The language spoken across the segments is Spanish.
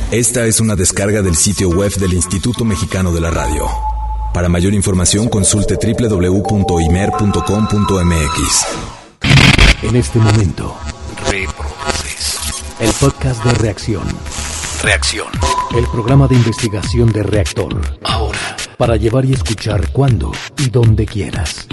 Esta es una descarga del sitio web del Instituto Mexicano de la Radio. Para mayor información consulte www.imer.com.mx. En este momento, Reproduces el podcast de Reacción. Reacción. El programa de investigación de Reactor. Ahora. Para llevar y escuchar cuando y donde quieras.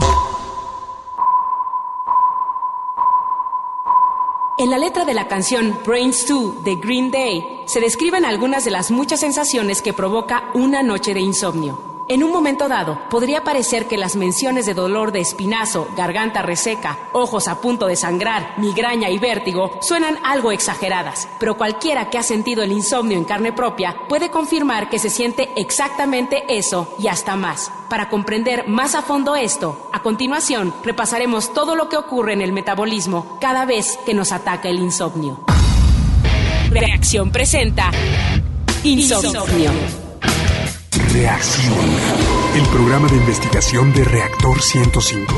En la letra de la canción Brains 2 de Green Day se describen algunas de las muchas sensaciones que provoca una noche de insomnio. En un momento dado, podría parecer que las menciones de dolor de espinazo, garganta reseca, ojos a punto de sangrar, migraña y vértigo suenan algo exageradas, pero cualquiera que ha sentido el insomnio en carne propia puede confirmar que se siente exactamente eso y hasta más. Para comprender más a fondo esto, a continuación repasaremos todo lo que ocurre en el metabolismo cada vez que nos ataca el insomnio. Reacción presenta Insomnio. Reacción, el programa de investigación de Reactor 105.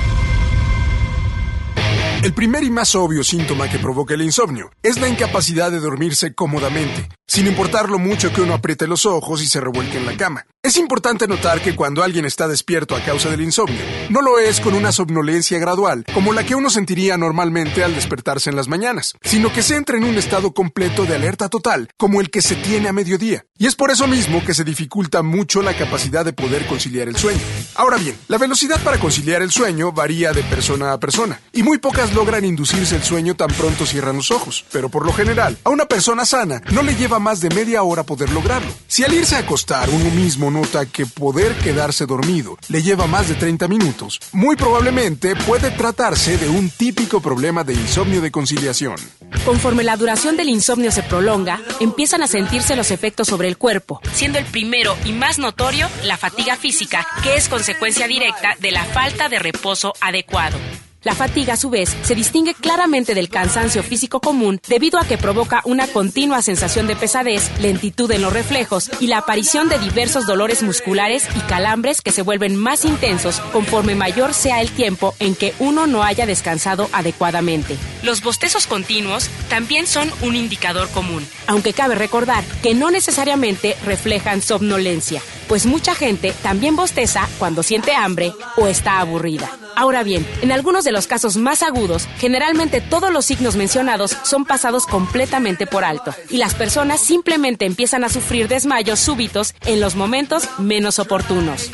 El primer y más obvio síntoma que provoca el insomnio es la incapacidad de dormirse cómodamente, sin importar lo mucho que uno apriete los ojos y se revuelque en la cama. Es importante notar que cuando alguien está despierto a causa del insomnio, no lo es con una somnolencia gradual, como la que uno sentiría normalmente al despertarse en las mañanas, sino que se entra en un estado completo de alerta total, como el que se tiene a mediodía. Y es por eso mismo que se dificulta mucho la capacidad de poder conciliar el sueño. Ahora bien, la velocidad para conciliar el sueño varía de persona a persona, y muy pocas logran inducirse el sueño tan pronto cierran los ojos, pero por lo general, a una persona sana no le lleva más de media hora poder lograrlo. Si al irse a acostar uno mismo nota que poder quedarse dormido le lleva más de 30 minutos, muy probablemente puede tratarse de un típico problema de insomnio de conciliación. Conforme la duración del insomnio se prolonga, empiezan a sentirse los efectos sobre el cuerpo, siendo el primero y más notorio la fatiga física, que es consecuencia directa de la falta de reposo adecuado. La fatiga, a su vez, se distingue claramente del cansancio físico común debido a que provoca una continua sensación de pesadez, lentitud en los reflejos y la aparición de diversos dolores musculares y calambres que se vuelven más intensos conforme mayor sea el tiempo en que uno no haya descansado adecuadamente. Los bostezos continuos también son un indicador común, aunque cabe recordar que no necesariamente reflejan somnolencia, pues mucha gente también bosteza cuando siente hambre o está aburrida. Ahora bien, en algunos de los casos más agudos, generalmente todos los signos mencionados son pasados completamente por alto y las personas simplemente empiezan a sufrir desmayos súbitos en los momentos menos oportunos.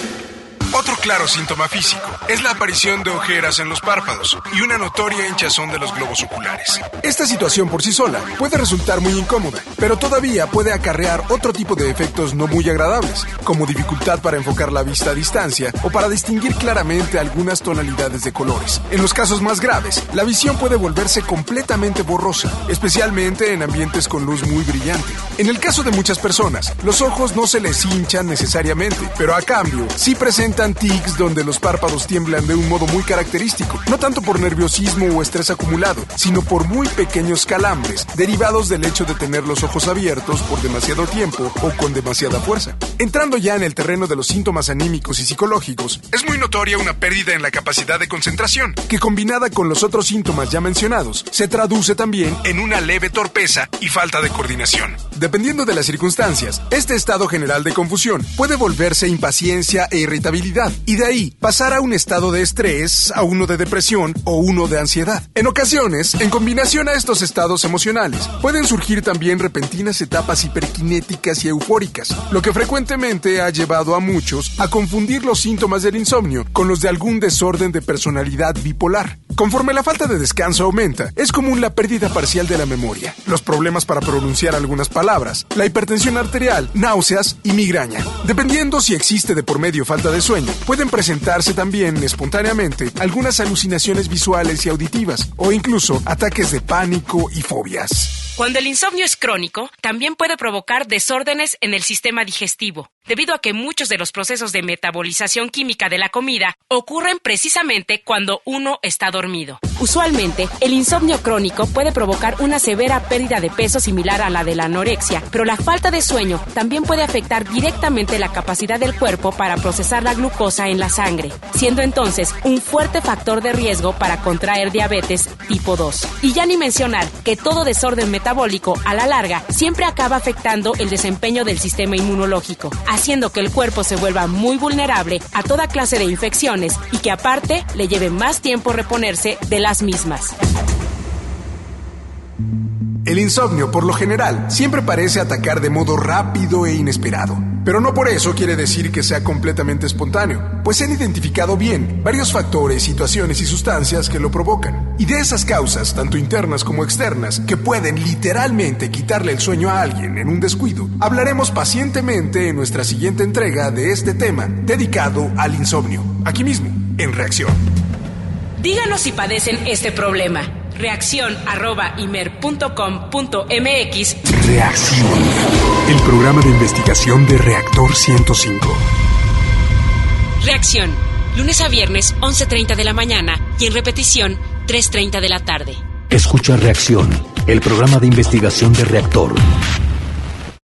Otro claro síntoma físico es la aparición de ojeras en los párpados y una notoria hinchazón de los globos oculares. Esta situación por sí sola puede resultar muy incómoda, pero todavía puede acarrear otro tipo de efectos no muy agradables, como dificultad para enfocar la vista a distancia o para distinguir claramente algunas tonalidades de colores. En los casos más graves, la visión puede volverse completamente borrosa, especialmente en ambientes con luz muy brillante. En el caso de muchas personas, los ojos no se les hinchan necesariamente, pero a cambio sí presentan tics donde los párpados tiemblan de un modo muy característico, no tanto por nerviosismo o estrés acumulado, sino por muy pequeños calambres derivados del hecho de tener los ojos abiertos por demasiado tiempo o con demasiada fuerza. Entrando ya en el terreno de los síntomas anímicos y psicológicos, es muy notoria una pérdida en la capacidad de concentración, que combinada con los otros síntomas ya mencionados, se traduce también en una leve torpeza y falta de coordinación. Dependiendo de las circunstancias, este estado general de confusión puede volverse impaciencia e irritabilidad, y de ahí pasar a un estado de estrés, a uno de depresión o uno de ansiedad. En ocasiones, en combinación a estos estados emocionales, pueden surgir también repentinas etapas hiperkinéticas y eufóricas, lo que frecuentemente ha llevado a muchos a confundir los síntomas del insomnio con los de algún desorden de personalidad bipolar. Conforme la falta de descanso aumenta, es común la pérdida parcial de la memoria, los problemas para pronunciar algunas palabras, la hipertensión arterial, náuseas y migraña. Dependiendo si existe de por medio falta de sueño, pueden presentarse también espontáneamente algunas alucinaciones visuales y auditivas, o incluso ataques de pánico y fobias. Cuando el insomnio es crónico, también puede provocar desórdenes en el sistema digestivo, debido a que muchos de los procesos de metabolización química de la comida ocurren precisamente cuando uno está dormido. Usualmente, el insomnio crónico puede provocar una severa pérdida de peso similar a la de la anorexia, pero la falta de sueño también puede afectar directamente la capacidad del cuerpo para procesar la glucosa en la sangre, siendo entonces un fuerte factor de riesgo para contraer diabetes tipo 2. Y ya ni mencionar que todo desorden metabólico metabólico, a la larga, siempre acaba afectando el desempeño del sistema inmunológico, haciendo que el cuerpo se vuelva muy vulnerable a toda clase de infecciones y que aparte le lleve más tiempo reponerse de las mismas. El insomnio, por lo general, siempre parece atacar de modo rápido e inesperado. Pero no por eso quiere decir que sea completamente espontáneo, pues se han identificado bien varios factores, situaciones y sustancias que lo provocan. Y de esas causas, tanto internas como externas, que pueden literalmente quitarle el sueño a alguien en un descuido, hablaremos pacientemente en nuestra siguiente entrega de este tema, dedicado al insomnio, aquí mismo, en Reacción. Díganos si padecen este problema. reaccion@imer.com.mx. Reacción, el programa de investigación de Reactor 105. Reacción, lunes a viernes, 11:30 de la mañana y en repetición, 3:30 de la tarde. Escucha Reacción, el programa de investigación de Reactor